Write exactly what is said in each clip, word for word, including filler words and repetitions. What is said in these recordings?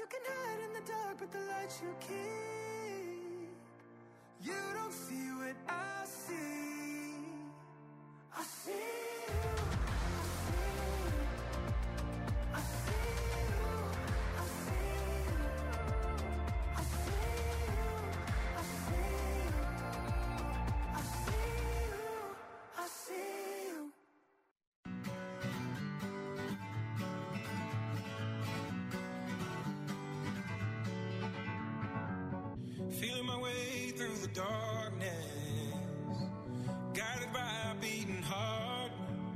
can hide in the dark, but the light you keep. You don't see what I see. I see you. I see you. I see you. I see you. I see you. I see you. I see you. Feeling my way through the darkness, guided by a beating heart.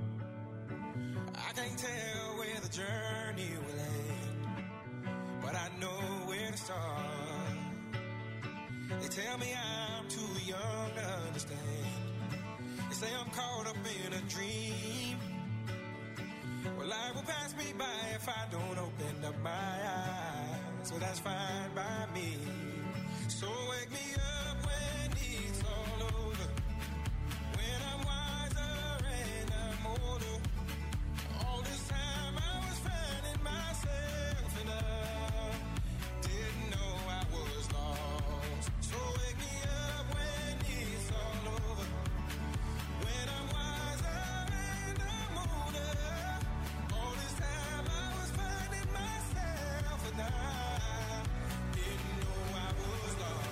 I can't tell where the journey will end, but I know where to start. They tell me I'm too young to understand. They say I'm caught up in a dream. Well, life will pass me by if I don't open up my eyes. So that's fine by me. So wake me up when it's all over, when I'm wiser and I'm older. All this time I was finding myself and I didn't know I was lost. So wake me up when it's all over, when I'm wiser and I'm older. All this time I was finding myself and I didn't know I was lost.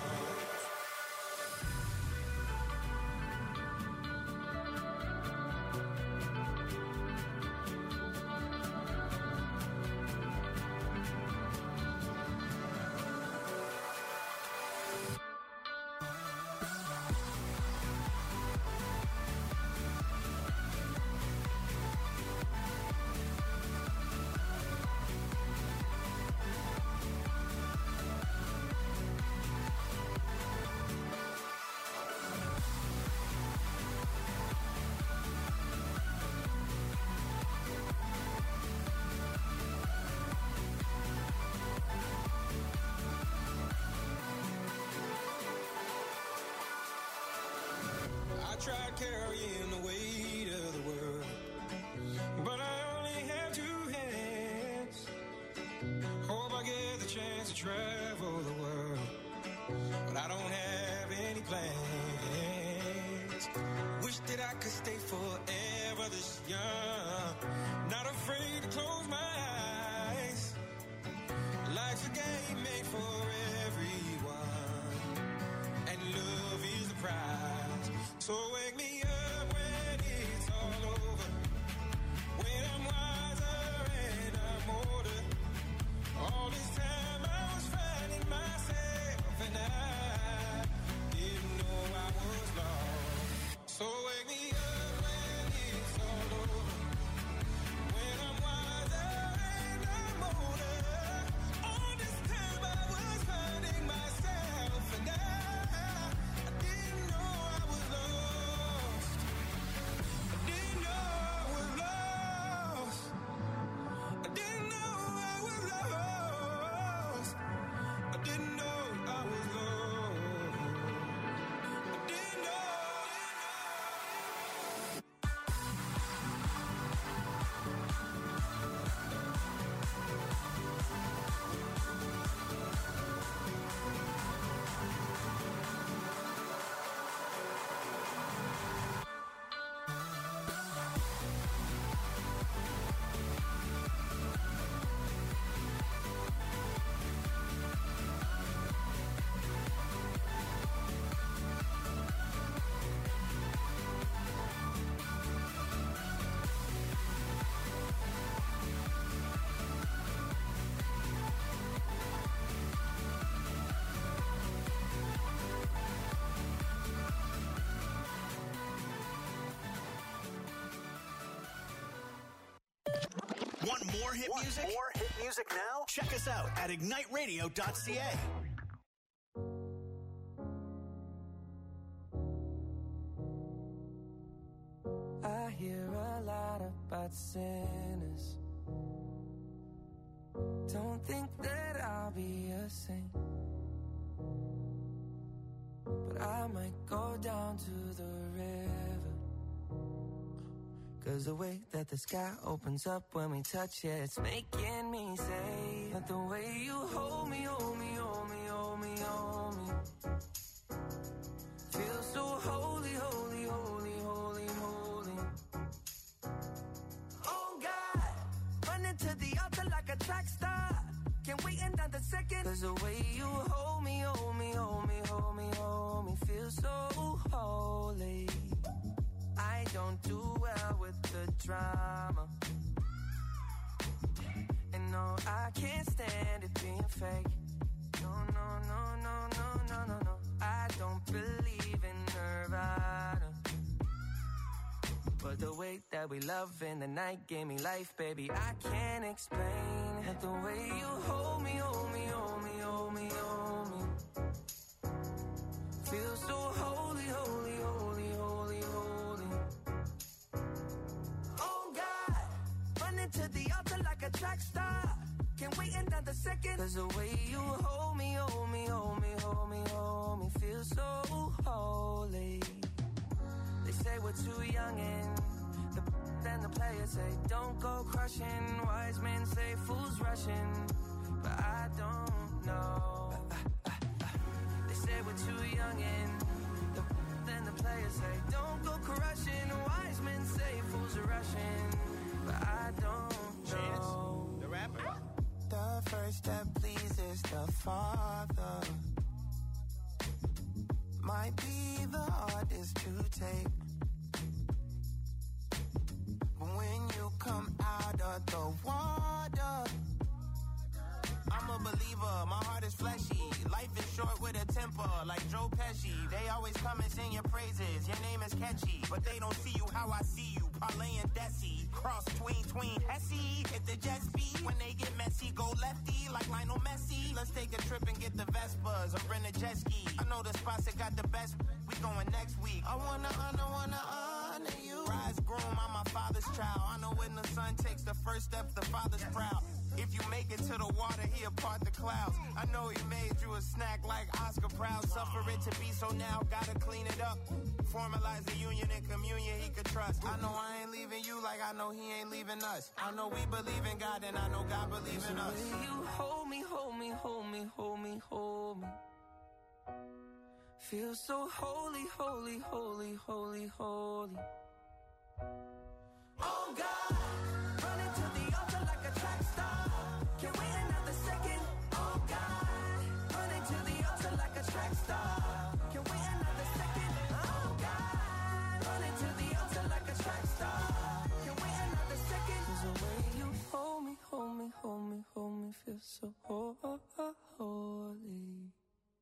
I tried carrying the weight of the world, but I only have two hands. Hope I get the chance to travel the world, but I don't have any plans. Wish that I could stay forever this young, not afraid to close my eyes. Life's a game made for everyone, and love is the prize. So wake me up when it's all over, when I'm wiser and I'm older. All this time I was finding myself and I didn't know I was lost. So wake me up when it's all over, when I'm wiser and I'm older. All this time I was finding myself and I I didn't know I was lost. I didn't know I was lost. I didn't know I was lost. I didn't know I was lost. I didn't know. Want more hit Want music? more hit music now? Check us out at ignite radio dot c a. I hear a lot about sinners. Don't think that I'll be a saint, but I might go down to the river. 'Cause the way that the sky opens up when we touch it, it's making me say Like the way you hold me, hold me, hold me, hold me, hold me. Feel so holy, holy, holy, holy, holy. Oh God, running to the altar like a track star. Can't wait another second. Cause the way you hold me, hold me, hold me, hold me, hold me. Feel so holy. I don't do well with the drama. And no, I can't stand it being fake. No, no, no, no, no, no, no, no. I don't believe in Nirvana. But the way that we love in the night gave me life, baby. I can't explain it. The way you hold me, hold me, hold me, hold me, hold me. Feel so holy, holy, holy, holy, holy. Oh God, running to the altar like a track star. Can't wait another second. Cause the way you hold me, hold me, hold me, hold me, hold me. Feel so holy. They say we're too young and the then the players say don't go crushing. Wise men say fools rushing, but I don't know. They say we're too young and the then the players say don't go crushing. Wise men say fools are rushing, but I don't know. Chance, the rapper. The first step pleases the Father. Might be the hardest to take. But when you come out of the water, I'm a believer, my heart is fleshy. Life is short with a temper, like Joe Pesci. They always come and sing your praises, your name is catchy. But they don't see you how I see you, Parlay and Desi. Cross tween, tween, Hesse. Hit the jet speed, when they get messy, go lefty, like Lionel Messi. Let's take a trip and get the Vespas, or rent a jet ski. I know the spots that got the best, we going next week. I wanna honor, wanna honor you. Rise groom, I'm my father's child. I know when the son takes the first step, the father's proud. If you make it to the water, he'll part the clouds. I know he made you a snack like Oscar Proud. Suffer it to be so now, gotta clean it up. Formalize the union and communion he could trust. I know I ain't leaving you like I know he ain't leaving us. I know we believe in God and I know God believes in us. You hold me, hold me, hold me, hold me, hold me. Feel so holy, holy, holy, holy, holy. Oh God, running to the altar like a track star. Can't wait another second. Oh God, running to the altar like a track star. Can't wait another second. Oh God, running to the altar like a track star. Can't wait another second. 'Cause the way you hold me, hold me, hold me, hold me, feel so holy.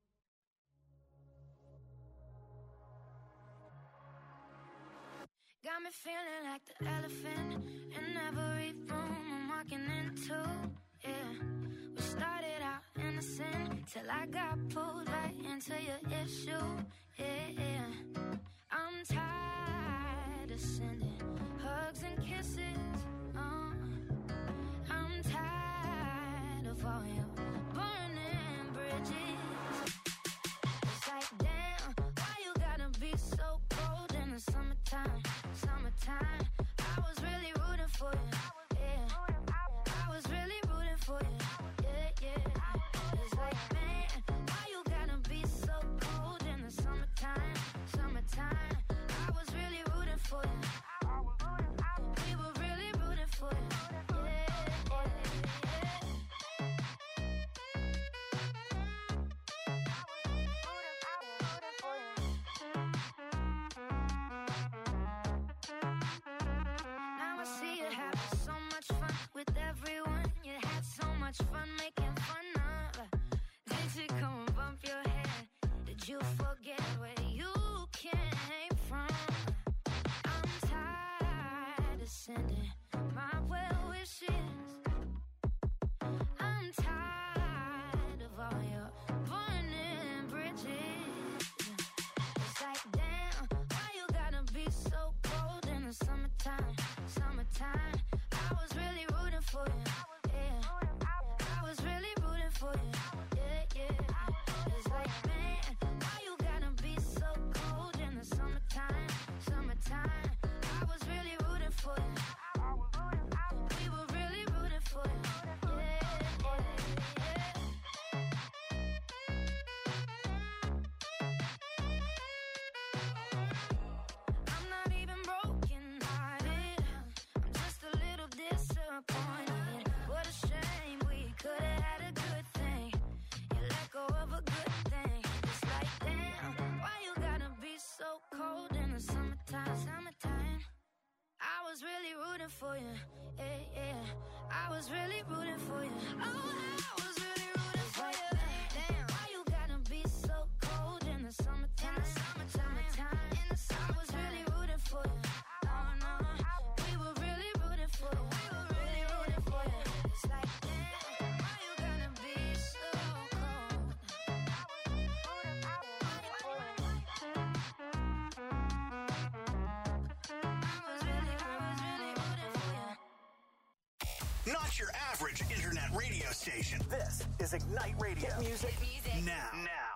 Got me feeling like the elephant in every room I'm walking into, yeah. We started out innocent till I got pulled right into your issue, yeah. I'm tired of sending hugs and kisses, uh. I'm tired of all your burning bridges. It's like, damn, why you gotta be so cold in the summertime? Summertime, I was really rooting for you, yeah. I was really rooting for you, yeah, yeah. It's like, man, why you gotta be so cold in the summertime? Summertime, I was really rooting for you. We were really rooting for you, yeah, yeah, yeah. Now I see you having so much fun with everyone. You had so much fun making fun of. Did you come and bump your head? Did you forget where you came from? I'm tired of sending my well wishes. I'm tired of all your burning bridges. It's like, damn, why you gotta be so cold in the summertime? Summertime, I was really rooting for you, yeah. I was really rooting for you, yeah, yeah. It's like, man, why you gotta be so cold in the summertime? Summertime, I was really rooting for you. We were really rooting for you, yeah, yeah. for you. Yeah, yeah. I was really rooting for you. Oh, I was really rooting for you. Damn, why you gotta be so cold in the summertime? Summertime, in the summer. I was really rooting for you. No, no, we were really rooting for you. We were really rooting for you. It's like, damn, why you gotta be so cold? Not your average internet radio station. This is Ignite Radio. Hit music, music. Now.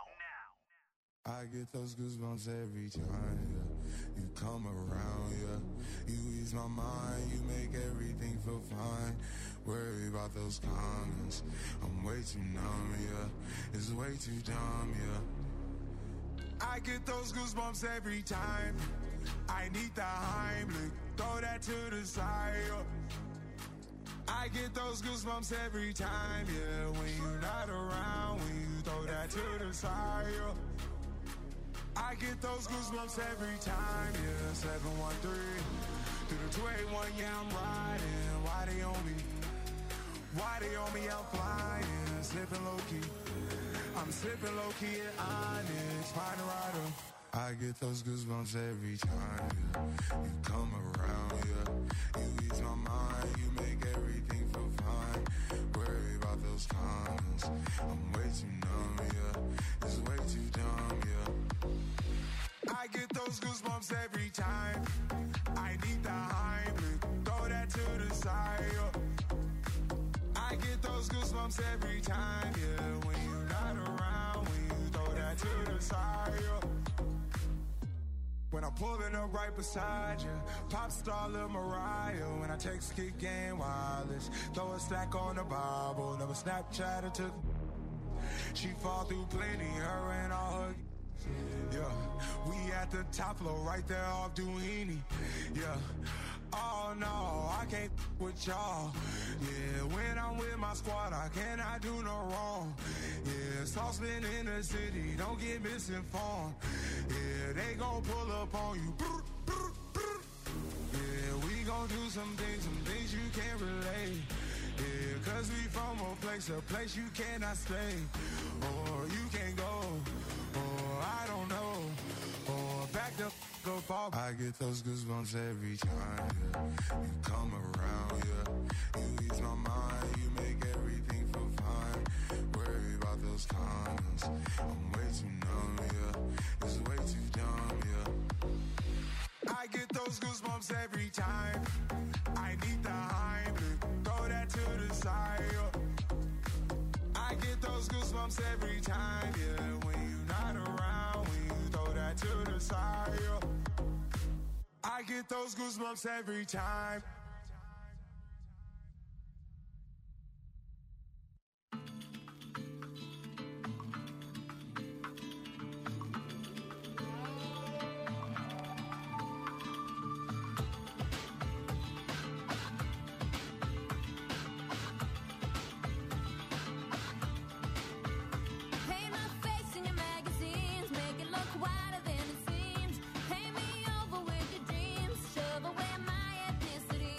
Now. I get those goosebumps every time, yeah. You come around, yeah. You ease my mind, you make everything feel fine. Worry about those comments, I'm way too numb, yeah. It's way too dumb, yeah. I get those goosebumps every time. I need the Heimlich, throw that to the side, yeah. I get those goosebumps every time, yeah. When you're not around, when you throw that to the side, yeah. I get those goosebumps every time, yeah. seven one three, through the two eight one, yeah, I'm riding. Why they on me? Why they on me? I'm flying, slipping low-key. I'm slipping low-key at Onyx, find a rider. I get those goosebumps every time, yeah. You come around, yeah. You ease my mind, you make everything feel fine. Worry about those comments, I'm way too numb, yeah. It's way too dumb, yeah. I get those goosebumps every time. I need the Heimlich, throw that to the side, yeah. I get those goosebumps every time, yeah. When you're not around, when you throw that to the side, yeah. When I'm pulling up right beside you, pop star Lil Mariah. When I text kick game wireless, throw a stack on the Bible. Never Snapchat or took. She fall through plenty, her and all her. Yeah, we at the top floor, right there off Duini. Yeah. Oh no, I can't with y'all. Yeah, when I'm with my squad, I cannot do no wrong. Yeah, sauce been in the city, don't get misinformed. Yeah, they gon' pull up on you. Yeah, we gon' do some things, some things you can't relate. Yeah, cause we from a place, a place you cannot stay. Or you can't go, or I don't know. Or back the f up. I get those goosebumps every time, yeah. You come around, yeah. You ease my mind, you make everything feel fine. Worry about those comments, I'm way too numb, yeah. It's way too dumb, yeah. I get those goosebumps every time. I need the Heimlich, throw that to the side, yeah. I get those goosebumps every time, yeah. When you're not around, when you throw that to the side, yeah. I get those goosebumps every time. Wider than it seems. Paint me over with your dreams. Shove away my ethnicity.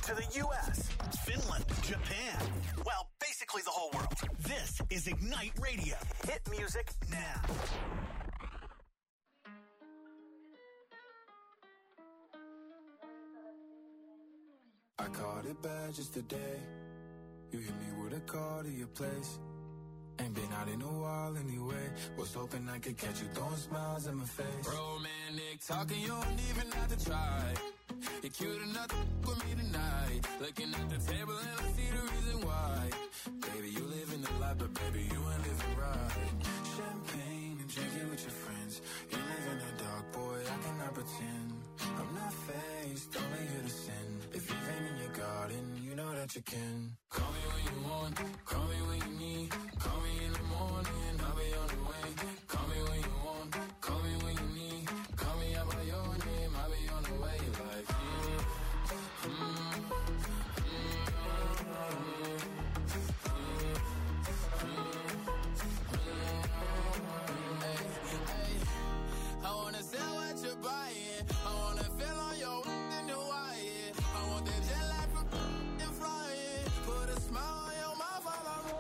to the U S, Finland, Japan. Well, basically the whole world. This is Ignite Radio. Hit music now. I caught it bad just today. You hit me with a call to your place. Ain't been out in a while anyway. Was hoping I could catch you throwing smiles in my face. Romantic talking, you don't even have to try. You're cute enough to f- with me tonight. Looking at the table and I see the reason why. Baby, you living the life, but baby, you ain't living right. Champagne and drinking with your friends. You live in the dark, boy, I cannot pretend. I'm not faced, only here to sin. If you've been in your garden, you know that you can. Call me when you want, call me when you need. Call me in the morning, I'll be on the way. Call me when you want, call me when you need. Call me out by your name, I'll be on the way. Like, mm, mm, mm, mm, hey, hey. I wanna sell what you're buying. I wanna feel on your in the wire. I want that jet lag from and flying. Put a smile on your mouth while I'm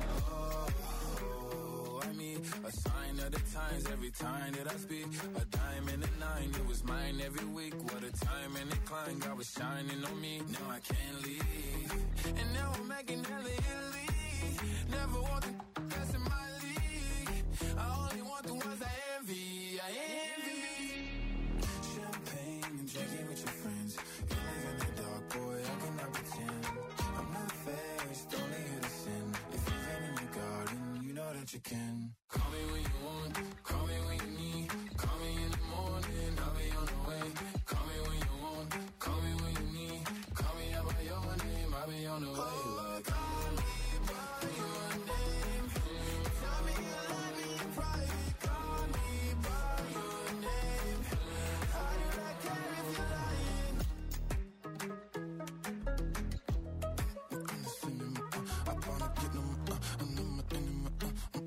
oh, I mean, a sign of the times every time that I speak. A diamond and a nine, it was mine every week. What a time and a climb, God was shining on me. Now I can't leave, and now I'm making hella Italy. Never want the that's in my league. I only want the ones I envy. I envy. Champagne and drinking with your friends. You live in the dark, boy, I cannot pretend. I'm not faced, only here to sin. If you've been in your garden, you know that you can. Call me when you want, call me when you need. Call me in the morning, I'll be on the way. Call me when you want, call me when you need. Call me out by your name, I'll be on the way. Like, call me by your name. Tell me you love me in private. Call me by your name. How do I care if you're lying? I wanna get them, uh, and them, and them, uh,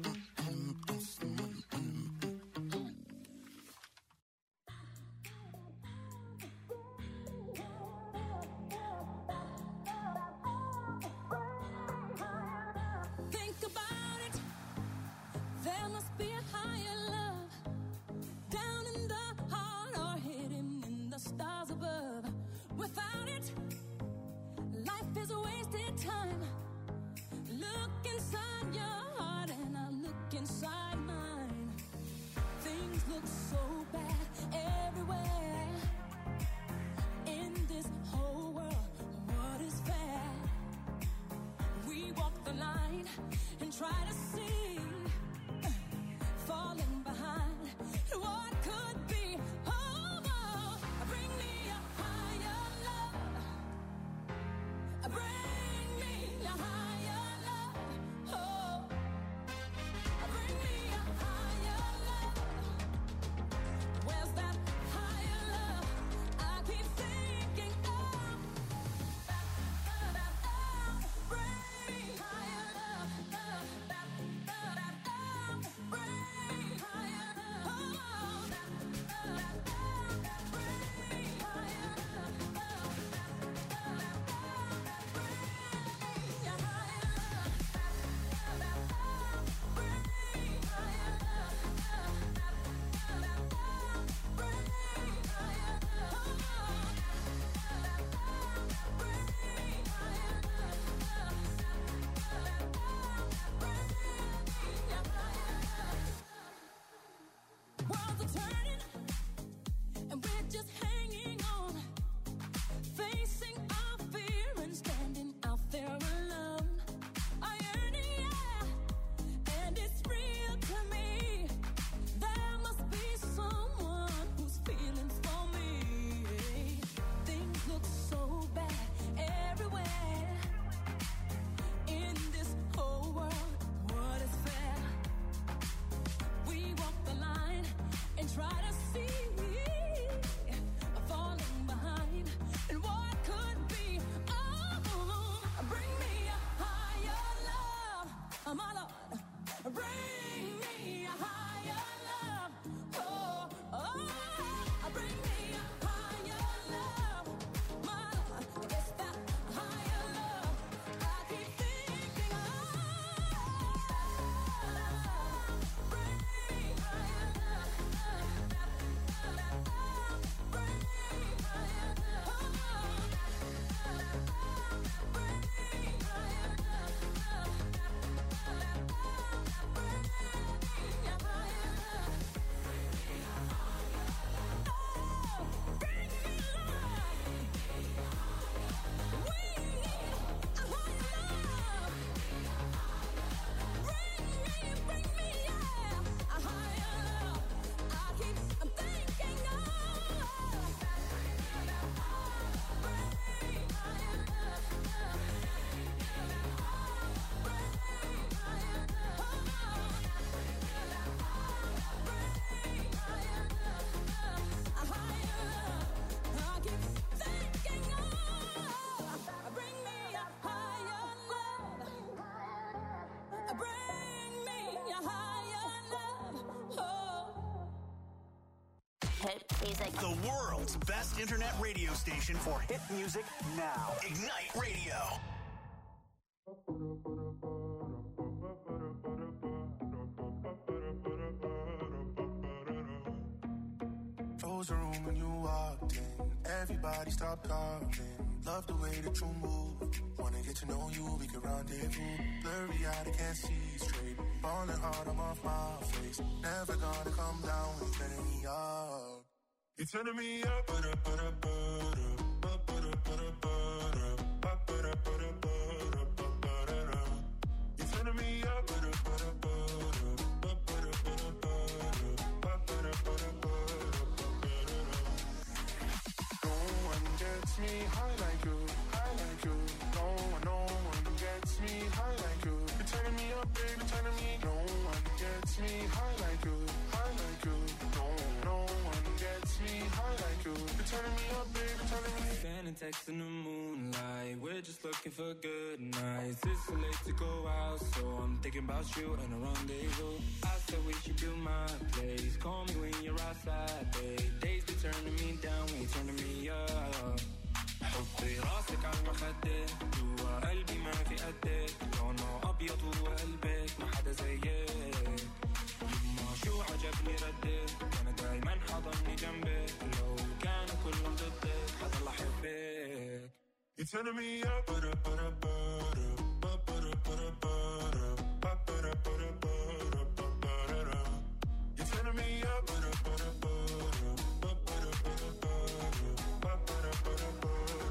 Think about it. There must be a higher love down in the heart or hidden in the stars above. Without it, life is a wasted time. Look inside your heart and I look inside mine. Things look so bad everywhere. In this whole world, what is fair? We walk the line and try to see, uh, falling behind what could be. Oh, oh, bring me a higher love. Bring me a higher love. Oh, bring me a higher love. Where's that higher love? I keep thinking of. Bring me higher love, love, hit music. The world's best internet radio station for hit music now. Ignite Radio. Froze the room when you walked in. Everybody stopped talking. Love the way that you move. Wanna get to know you, we can rendezvous. Blurry eyed, I can't see straight. Falling hard, I'm off my face. Never gonna come down when you're turning me up. You're turning me up, but up, but up, but up, but up, but up, but up, but up, but up. You're turning me up, but up, but up, but up, but up, but up, but up, but up. No one gets me high like you, high like you. No one, no one gets me high like you. You're turning me up, baby, turning me. No one gets me high like you, high like you. No, no one gets me high like you. You're turning me up, baby, turning me. Sending texts in the moonlight. We're just looking for good nights. It's so late to go out, so I'm thinking about you and a rendezvous. I said we should do my place. Call me when you're outside, babe. Days be turning me down when you're turning me up. حطي راسك على المخدة جوا قلبي ما في قدك لونه أبيض وقلبك ما حدا زيك يما شو عجبني ردك أنا دايما حضني جنبك لو كانوا كلهم ضدك حضل أحبك. You're turning me up, but up, but up, but up, but up, but up, but up, but up, but up, but up, but up. You're turning me up, but up, but up, but up, but up, but up, but up, but up, but up.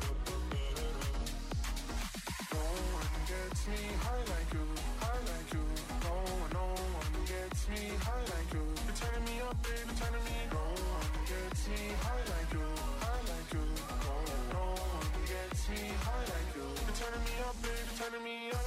No one gets me high like you, high like you. No one, no one gets me high like you. You're turning me up, baby, turning me. No one gets me high like you, high like you. No, no one gets me high like you. You're turning me up, baby, turning me up.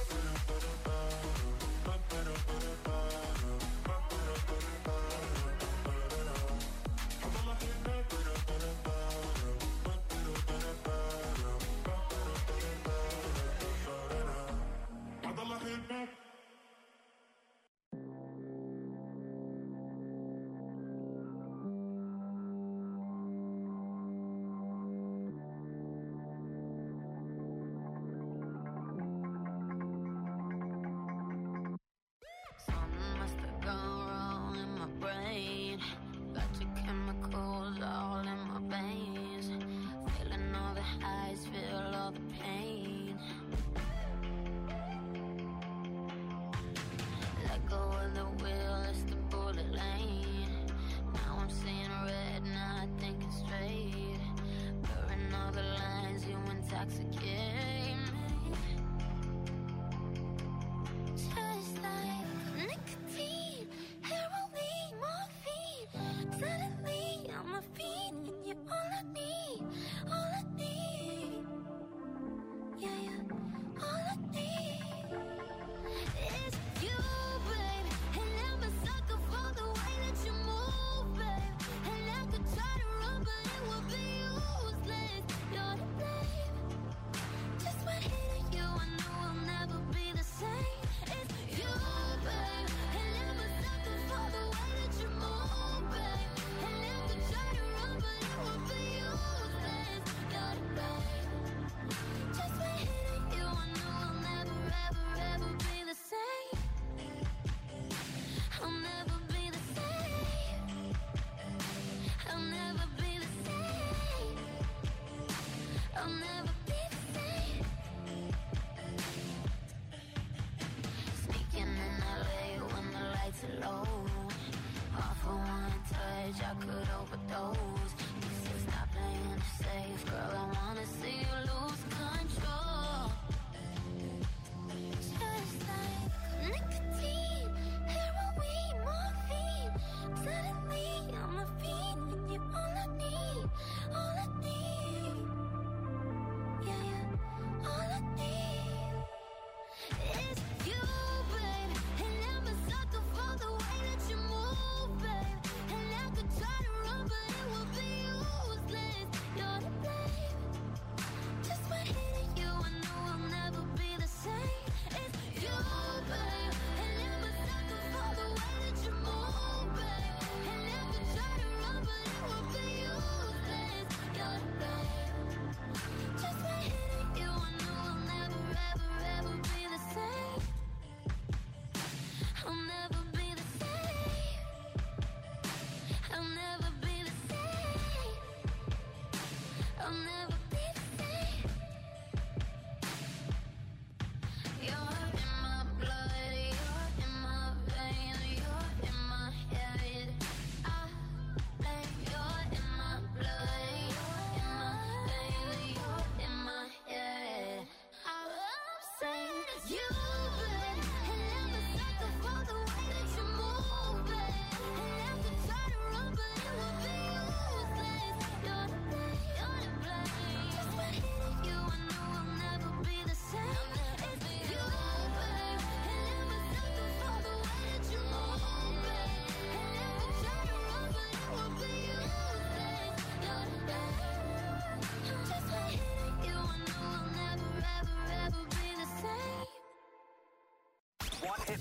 Just like nicotine, heroin, morphine.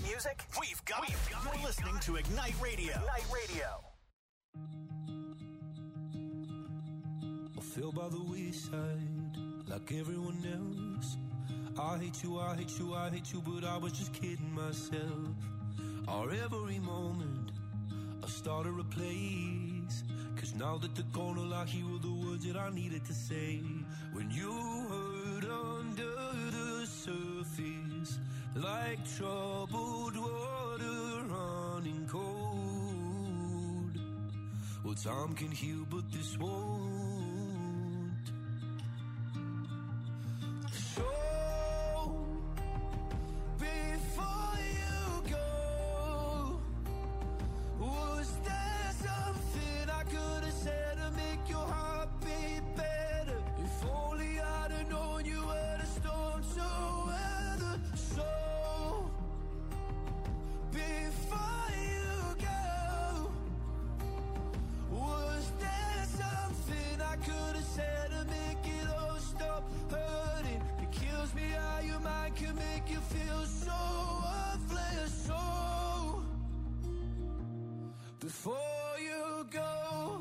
music, we've got it. You're listening to Ignite Radio. Ignite Radio. I feel by the wayside like everyone else. I hate you, I hate you, I hate you, but I was just kidding myself. Our every moment I started a place, cause now that they're gone, all I hear were the words that I needed to say. When you hurt under the surface, like troubled water running cold. Well, time can heal, but this won't. So before you go, was there something I could have said to make your heart beat better? If only I'd have known you were the storm to weather. So before you go, was there something I could have said to make it all stop hurting? It kills me how your mind can make you feel so worthless. So before you go,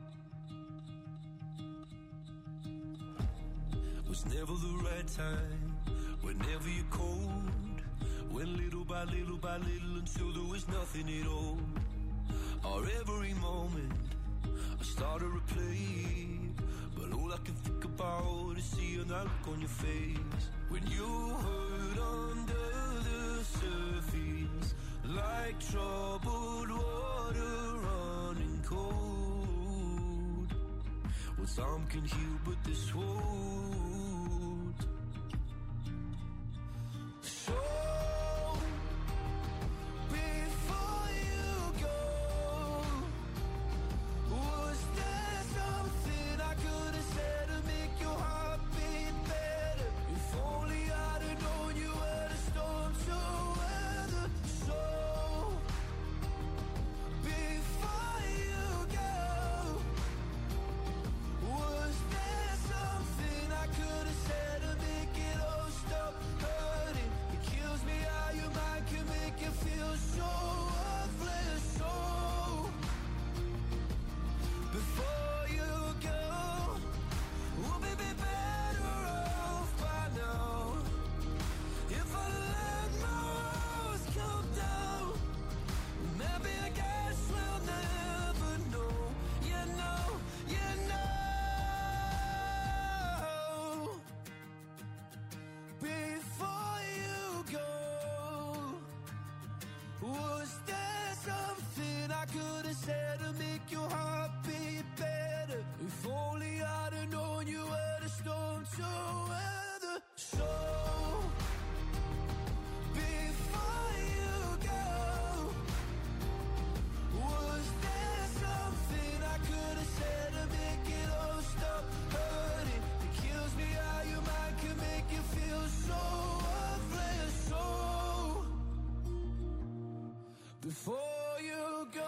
was never the right time, whenever you're cold. Went little by little by little until there was nothing at all. Our every moment I started to play, but all I can think about is seeing that look on your face. When you hurt under the surface, like troubled water running cold. Well, some can heal, but this won't. So before you go, was there something I could have said to make your heart beat better? If only I'd have known you were the storm to weather. So before you go, was there something I could have said to make it all stop hurting? It kills me how your mind can make you feel so worthless. So before you go, we'll be better off by now. If I let my walls come down, maybe I guess we'll never know. You know, you know. Before you go, was there something I could have said to make your heart beat better? If only I'd have known you were the storm to weather. So before you go, was there something I could have said to make it all stop hurting? It kills me how your mind can make you feel so worthless. So before you go.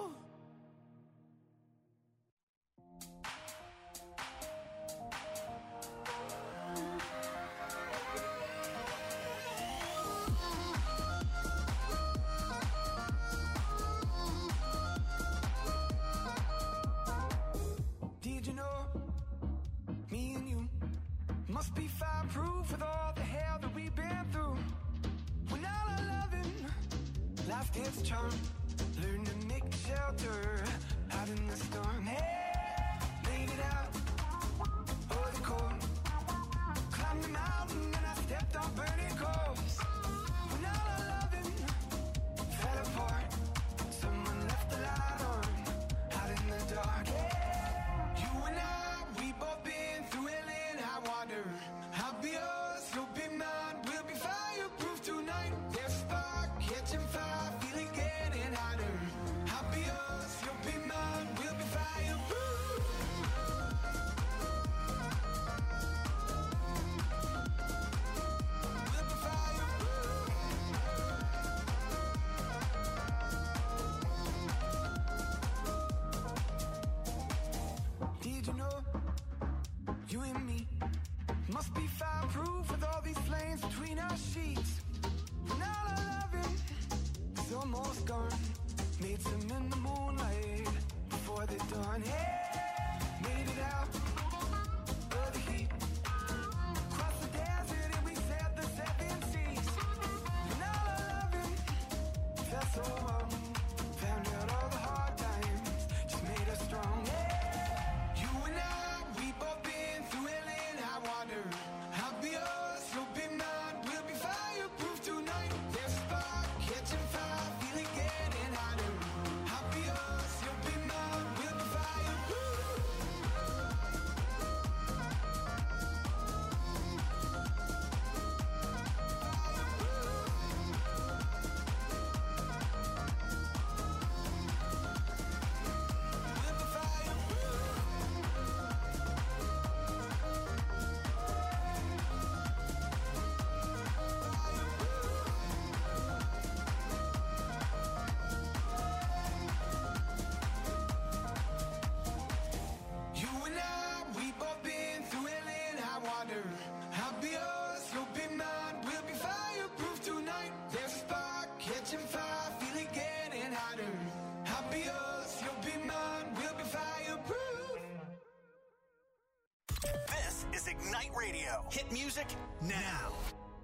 Did you know me and you must be fireproof with all the hell that we've been through? When all our loving lost its charm, learn to make shelter out in the storm. Hey, laid it out, oh the cold, climbed the mountain and I stepped on burning coals. When all our loving fell apart, someone left the light on out in the dark. Hey, you and I, we both been through hell and high water. I'll be yours, you'll be mine, we'll be fireproof tonight. There's a spark catching fire, feeling getting hotter. I'll be yours, Radio. Hit music now.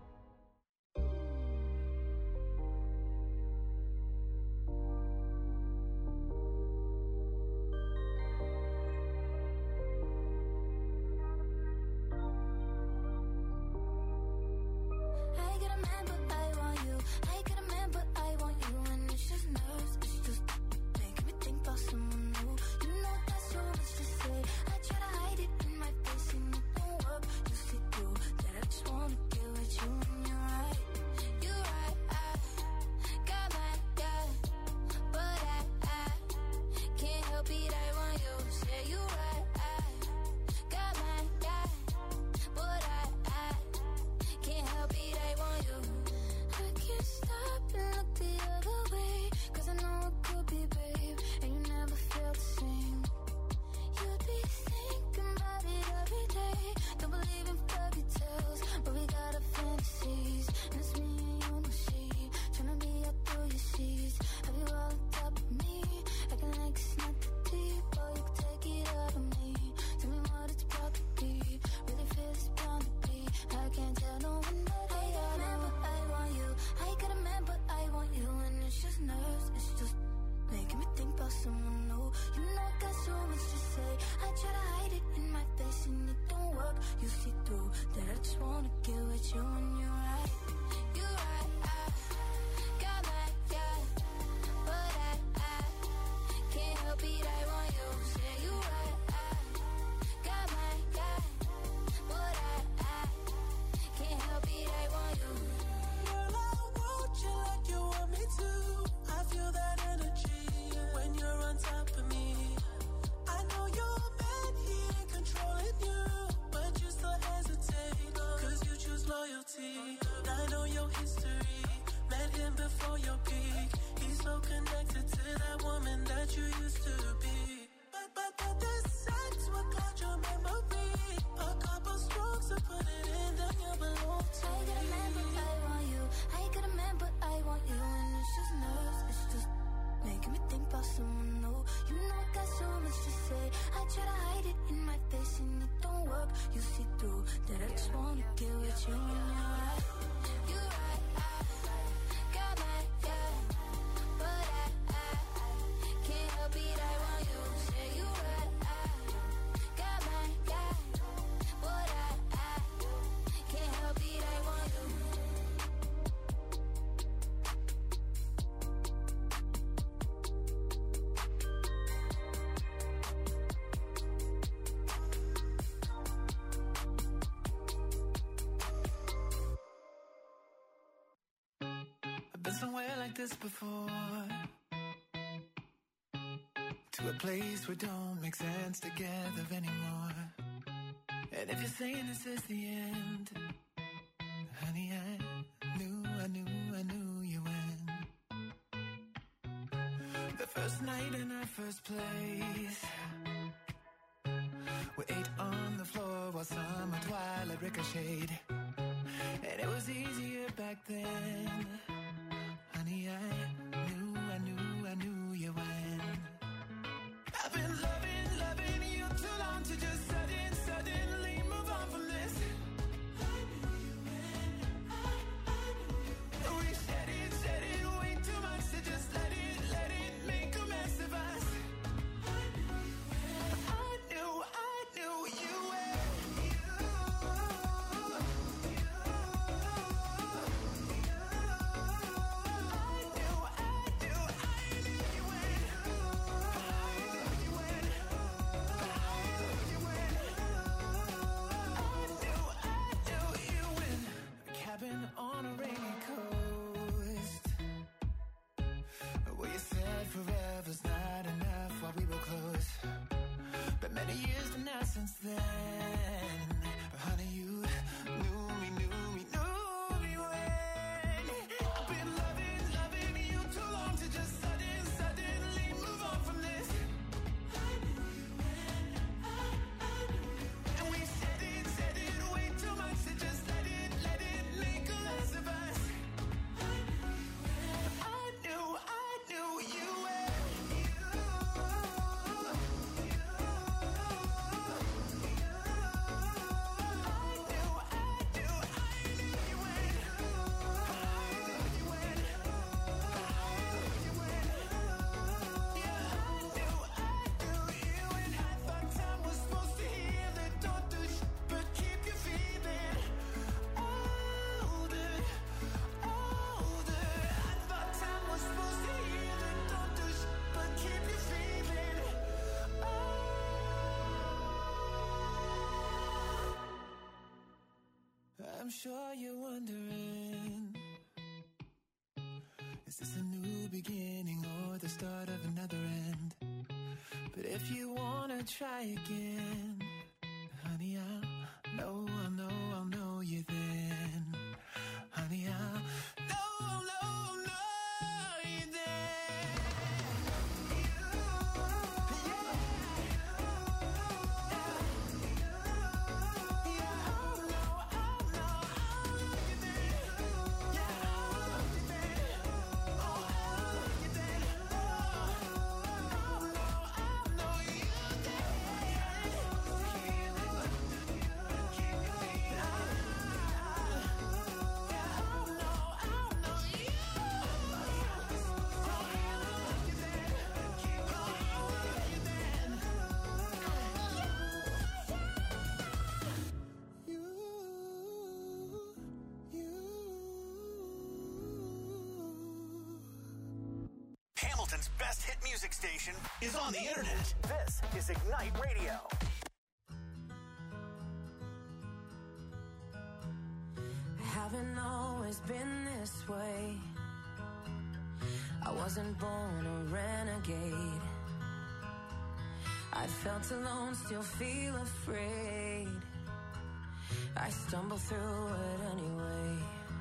Somewhere like this before, to a place where don't make sense together anymore. And if you're saying this is the end, honey, I knew, I knew, I knew you when the first night in our first place, we ate on the floor while summer twilight ricocheted, and it was easier back then. Honey, I knew, I knew, I knew you when I've been loving, loving you too long to just sudden, suddenly move on from this. I knew you when, I, I knew you when. We said it, said it way too much to just let it, let it make a mess of us. I knew you when, I knew, I knew you when. You, you, you. On a rainy coast, where you said forever's not enough while we were close. But many years to now since then, honey, you knew me, knew me, knew me when I've been loving, loving you too long to just sudden, suddenly move on from this. I knew you when, I, I knew you when. And we said it, said it way too much to just let it, let it make a mess of us. I knew you when, I knew, I knew you when. You, you, you, you. I'm sure you're wondering, is this a new beginning or the start of another end? But if you wanna try again, honey, I'll know, I'll know, I'll know you then. Honey, I'll know, I'll know, I'll know you then. Hamilton's best hit music station is on the internet. This is Ignite Radio. Haven't always been this way. I wasn't born a renegade. I felt alone, still feel afraid. I stumble through it anyway.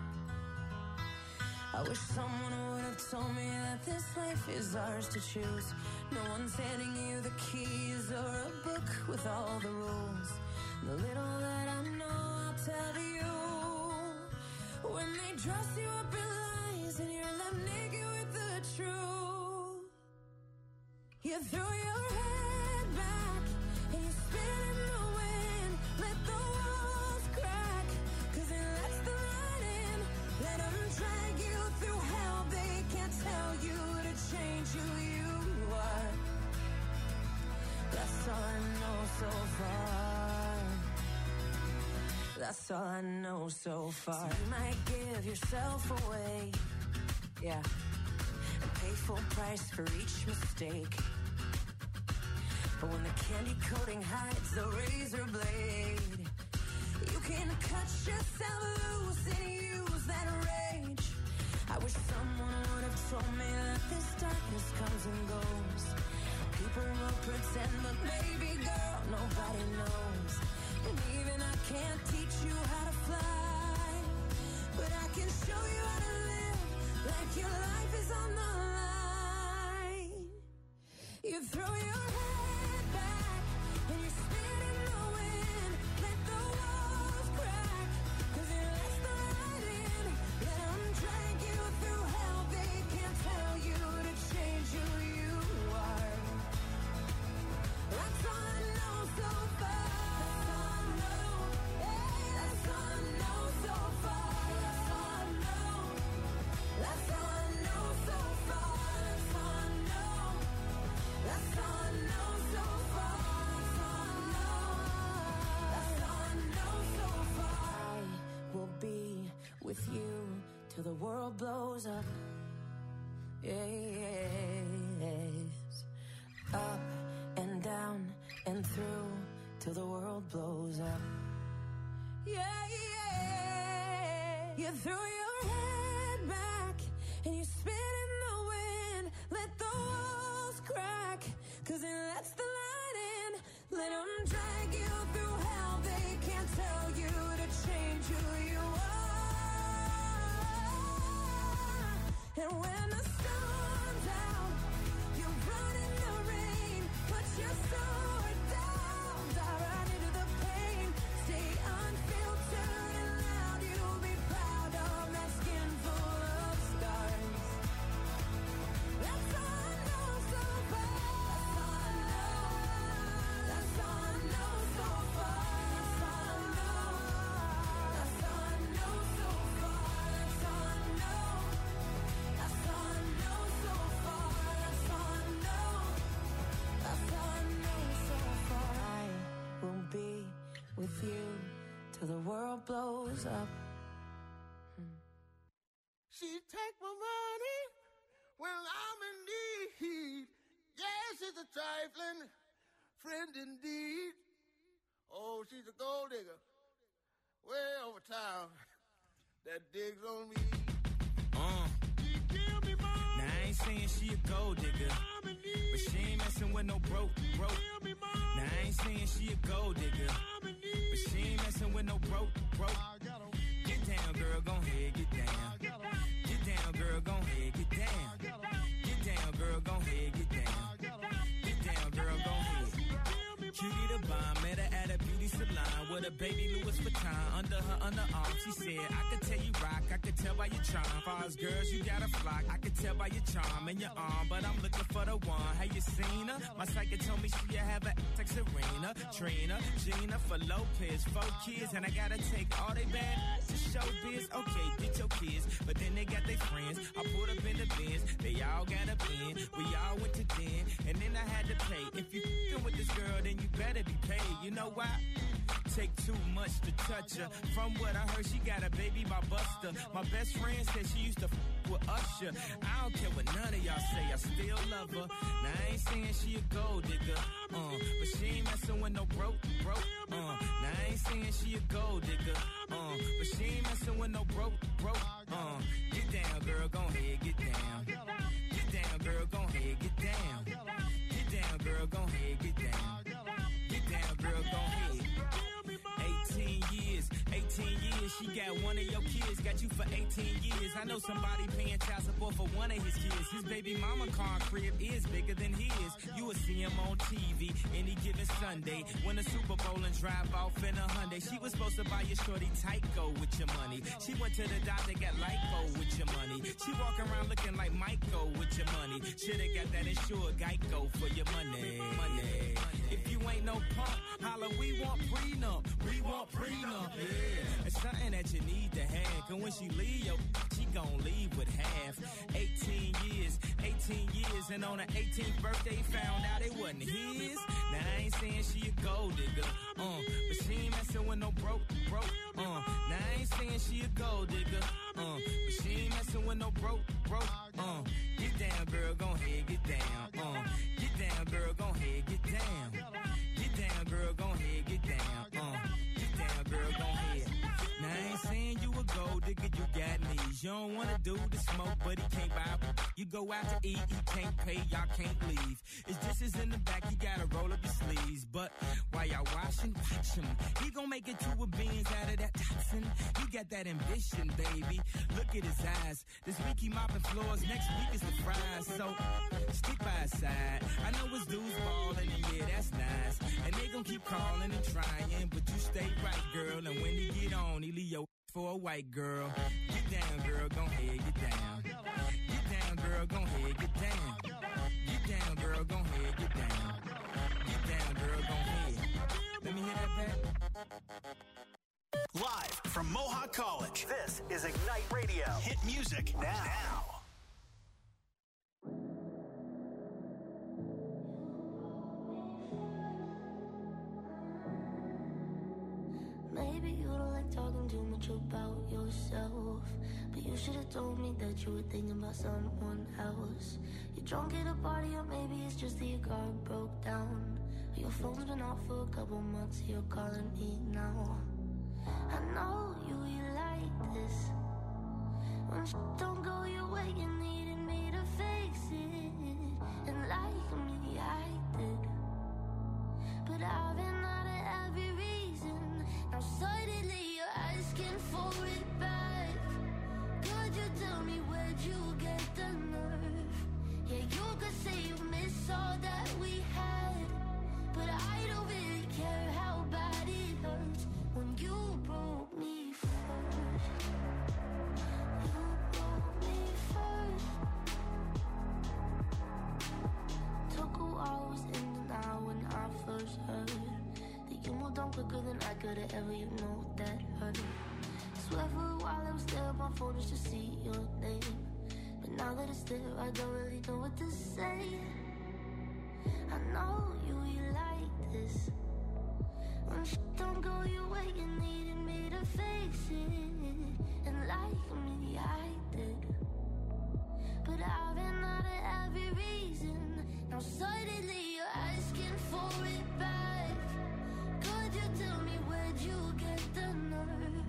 I wish someone would have told me that this life is ours to choose. No one's handing you the keys or a book with all the rules. The little that I know, I'll tell you. When they dress you up in lies and you're left naked with the truth, you throw your head back and you spin in the wind. Let the walls crack, cause it lets the light in. Let them drag you through hell. They can't tell you to change who you are. That's all I know so far. That's all I know so far. So you might give yourself away, yeah, and pay full price for each mistake. But when the candy coating hides the razor blade, you can cut yourself loose and use that rage. I wish someone would have told me that this darkness comes and goes. People will pretend, but baby girl, nobody knows. And even I can't teach you how to fly, but I can show you how to live like your life is on the line. You throw your head back and you spin in the wind. Let the walls crack, cause it lets the light in. Let them drag you through hell. They can't tell you to change who you are. That's all I know so far. With you till the world blows up. Yes. Up and down and through till the world blows up. Yeah, yeah. You throw your head back and you spin in the wind. Let the walls crack, cause it lets the light in. Let them drag you through hell. They can't tell you to change who you are. And when the sun's out, you run in the rain. Put your sword down, dive right into the pain. Stay unfiltered and loud. You'll be proud of that skin full of scars. That's all I know so far. That's all I know. That's all I know so far. That's all I know. That's all I know so far. That's all I know. That's all I know so far. That's all I know. That's all I know so far. I will be with you till the world blows up. She take my money when I'm in need. Yes, she's a trifling friend indeed. Oh, she's a gold digger way over town that digs on me. Uh. Now I ain't saying she a gold digger, but she ain't messing with no broke, broke. Now I ain't saying she a gold digger, but she ain't messing with no broke, broke. Get down, girl, gon' ahead, get down. Get down, girl, gon' ahead, get down. Get down, girl, gon' ahead, get down. Get down, girl, gon' ahead. Cutie the bomb, met her at a beauty salon with a baby Louis Vuitton under her underarm. She said, I could tell you rock, I could tell by your charm. Far as girls, you got a flock, I could tell by your charm and your arm, but I'm looking for the one. Have you seen her? My psychic told me she have a like Serena, Trina, Gina for Lopez, four kids, and I gotta take all they bad to show biz. Okay, get your kids, but then they got their friends. I pulled up in the bins, they all got up in. We all went to den, and then I had to pay. If you f***ing with this girl, then you better be paid. You know why? Take too much to touch her. From what I heard, she got a baby by Buster. My best friend said she used to f*** with Usher. I don't care what none of y'all say, I still love her. Now I ain't saying she a gold digger, uh, but she ain't messing with no broke, broke. Uh, now I ain't saying she a gold digger, uh, but she ain't messing with no broke, broke. Uh, get down, girl, gon' ahead, get down. Get down, girl, gon' ahead, get down. Get down, girl, gon' ahead, get down. Get down, girl, gon' ahead. eighteen years, eighteen years, she got one of your kids, got you for eighteen years. I know somebody paying child support for one of his kids. His baby mama car crib is bigger than his. You will see him on T V any given Sunday. Win a Super Bowl and drive off in a Hyundai. She was supposed to buy your shorty Tyco with your money. She went to the doctor, got lipo with your money. She walk around looking like Michael with your money. Shoulda got that insured Geico for your money. Money. If you ain't no punk, holla, we want prenup. We want prenup, yeah. It's something that you need to have. Cause when she leave, yo, she gon' leave with half. eighteen years, eighteen years, and on her eighteenth birthday, found out it wasn't his. Now I ain't saying she a gold digger, uh, but she ain't messing with no broke, broke, uh. Now I ain't saying she a gold digger, uh, but she ain't messing with no broke, broke, uh. Get down, girl, gon' ahead, get down, uh. Get down, girl, gon' ahead, get down. Get down, girl, gon' ahead, get down, uh. Get down, girl, gon' ahead. Now I ain't saying you a gold digger, you got knees. You don't wanna do the smoke, but he can't buy. You go out to eat, he can't pay, y'all can't leave. His dishes in the back, you gotta roll up your sleeves. But while y'all washing, watch him. He gon' make it to a beans out of that toxin. He got that ambition, baby. Look at his eyes. This week he mopping floors, next week is the fries. So stick by his side. I know his dudes ballin', and yeah, that's nice. And they gon' keep calling and trying, but you stay right, girl. And when he get on, he leave your for a white girl. Get down, girl, gon' ahead, get down. Get down, girl, gon' ahead, get down. Get down, girl, gon' ahead, get down. Get down, girl, gon' ahead. Let me hear that back. Live from Mohawk College, this is Ignite Radio. Hit music now. now. Maybe you don't like talking too much about yourself, but you should have told me that you were thinking about someone else. You're drunk at a party, or maybe it's just that your car broke down. Your phone's been off for a couple months, you're calling me now. I know you, you like this. When sh- don't go your way, you needed me to fix it. And like me, I did. But I've been out of every reason. Now suddenly you're asking for it back. Could you tell me where'd you get the nerve? Yeah, you could say you miss all that we had, but I don't really care how bad it hurts. When you broke me first, you broke me first. Took a while, was in denial when I first heard that you moved on quicker than I could've ever, you know that hurt. Swear for a while I was there on my phone just to see your name, but now that it's there I don't really know what to say. I know you, you like this. When sh- don't go your way, you needed me to fix it. And like me, I did. But I've been out of every reason. Now suddenly you're asking for it back. Could you tell me where'd you get the nerve?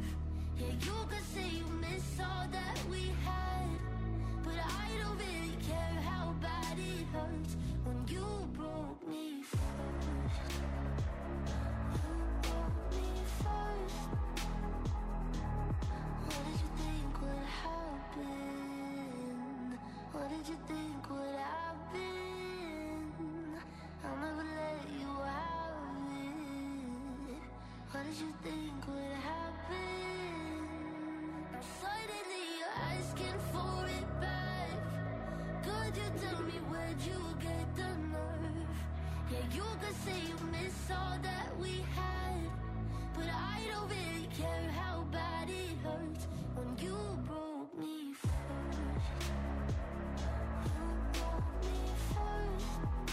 did you think would happen? Now suddenly you're asking for it back. Could you tell me where'd you get the nerve? Yeah, you could say you miss all that we had, but I don't really care how bad it hurts when you broke me first. You broke me first.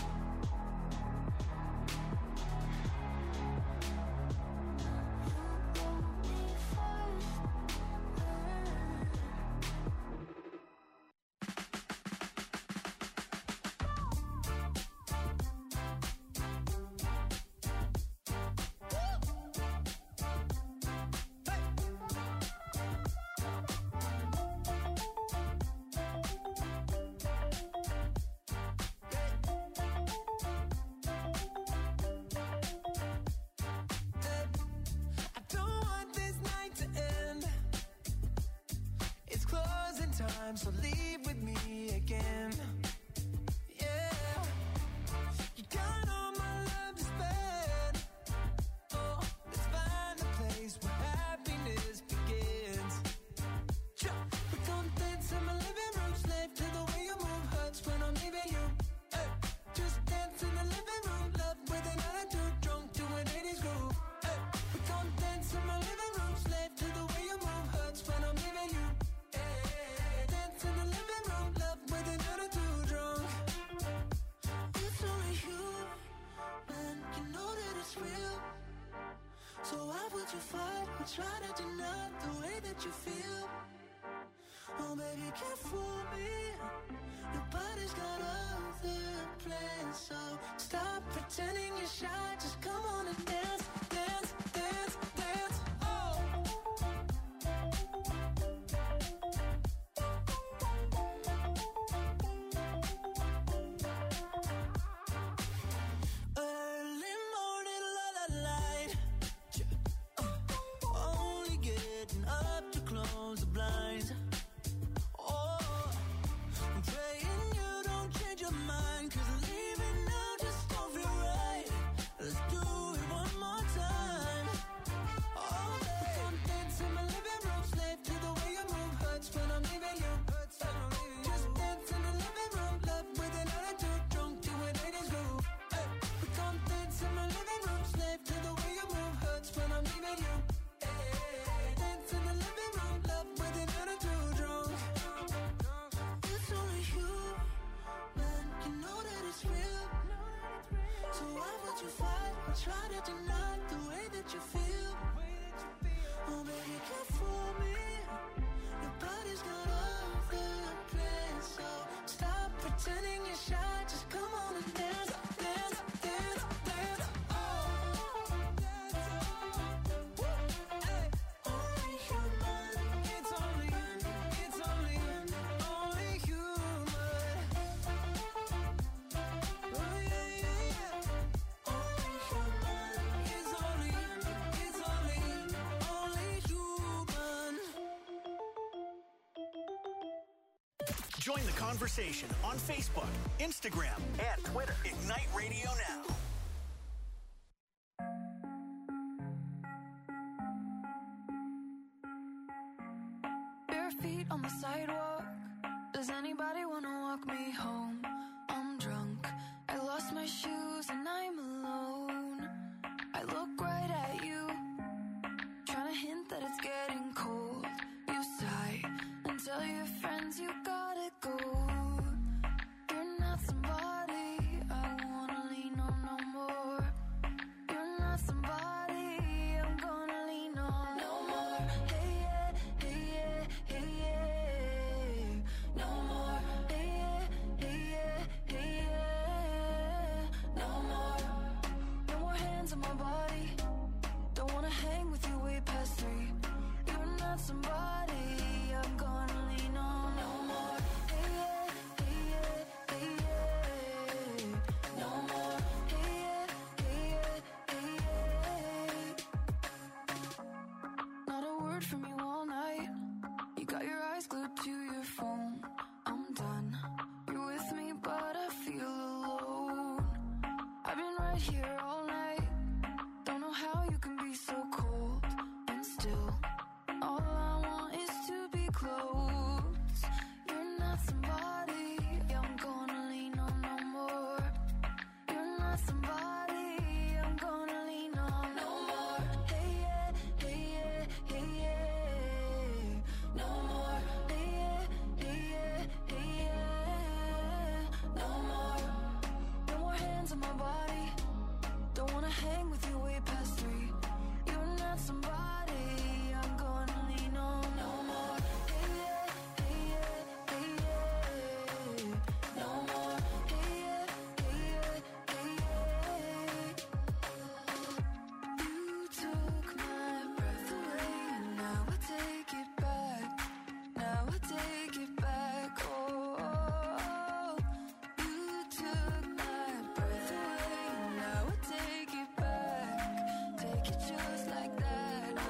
Time, so leave with me again. Yeah, you got all my love to spend. Oh, let's find a place where happiness begins. We gon' dance in my living room, slave to the way you move hurts when I'm leaving you. Hey, just dance in the living room, love with an attitude, drunk to an eighties groove. Hey, we gon' dance in my living room, slave to the way you move hurts when I'm leaving you. In the living room, love with an attitude drunk. It's only you, man, you know that it's real. So why would you fight or try to deny the way that you feel? Oh baby, can't fool me. Your body's got other plans, so stop pretending you're shy. Just come on and dance, dance, dance, dance. Oh. Early morning, la la light. Uh, only getting up to close the blinds. Oh, I'm praying you don't change your mind, 'cause leaving now just don't feel right. Let's do it one more time. Oh, baby, come dance in my living room, slave to the way you move hurts when I'm leaving you. Hurts when I'm leaving you. Just dance in the living room, love with an attitude, drunk to an eighties groove. Hey, we come dance in my living room, slave to the way you move hurts when I'm leaving you. Hey, dance in the living room, love with an attitude, drunk. It's only you, man, you know that it's real. So why would you fight or try to deny the way that you feel? Oh baby, can't fool me. Your body's got other plans, so stop pretending you're shy. Just come on and dance, dance, dance, dance. Oh, hey, only human. It's only, it's only, only human. Oh yeah, yeah, yeah. Only human. It's only, it's only, only human. Join the conversation on Facebook, Instagram, and Twitter. Ignite Radio Now. Bare feet on the sidewalk. Does anybody wanna walk me home? I'm drunk. I lost my shoes and I'm alone. I look right at you, trying to hint that it's getting cold. You sigh and tell your friends you gotta go. You're not somebody I wanna lean on no more. You're not somebody I'm gonna lean on no more. Hey yeah, hey yeah, hey yeah. No more. Hey yeah, hey yeah, hey yeah. No more. No more hands on my body. Don't wanna hang with you way past three. You're not somebody I'm gonna lean on no more. Hey yeah, hey yeah, hey yeah. No more. Hey yeah, hey yeah, hey yeah. Not a word from you all night. You got your eyes glued to your phone. I'm done. You're with me, but I feel alone. I've been right here all night. Don't know how you can be so cold. not somebody I'm gonna lean on no more. Hey yeah, hey yeah, hey yeah. No more. Hey yeah, hey yeah, hey yeah. No more. No more hands on my body. Don't wanna hang with you way past three. You're not somebody I'm gonna lean on no more. Hey yeah, hey yeah, hey yeah. No more. Hey yeah, hey yeah, hey yeah. You took my breath away, and now I take it back. Now I take it back. Oh, oh, oh. You took my breath away, and now I take it back. Take it just like that. Oh,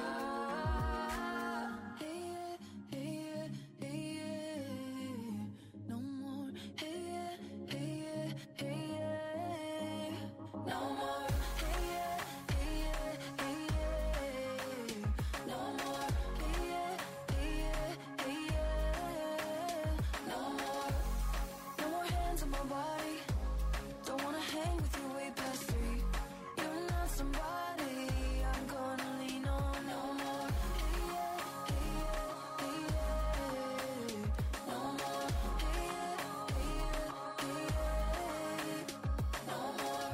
hey yeah, hey yeah, hey yeah. No more. Hey yeah, hey yeah, hey yeah. No more. Hey yeah, hey yeah, hey yeah. No more. Hey yeah, hey yeah, hey yeah. No more. No more hands on my body. Don't wanna hang with you way past three. You're not somebody I'm gonna lean on no more. Hey yeah, hey yeah, hey yeah. No more. Hey yeah, hey yeah, hey yeah. No more.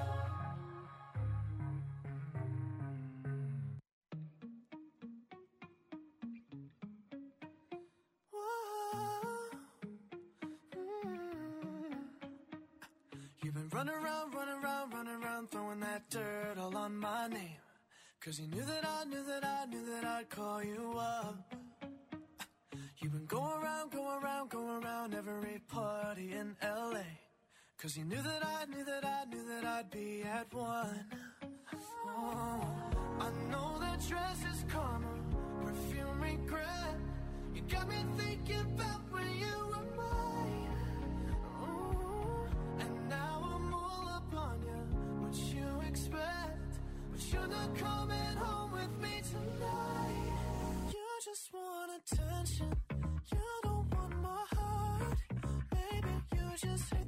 You've been running around, running around, running around, throwing that dirt all on my name. Cause you knew that I knew that I knew that I'd call you up. You've been going around, going around, going around every party in L A. Cause you knew that I knew that I knew that I'd be at one. Oh, I know that dress is karma, perfume regret. You got me thinking about when you were mine. Ooh, and now I'm all up on you. What you expect? But you're not coming home with me tonight. You just want attention. You don't want my heart. Maybe you just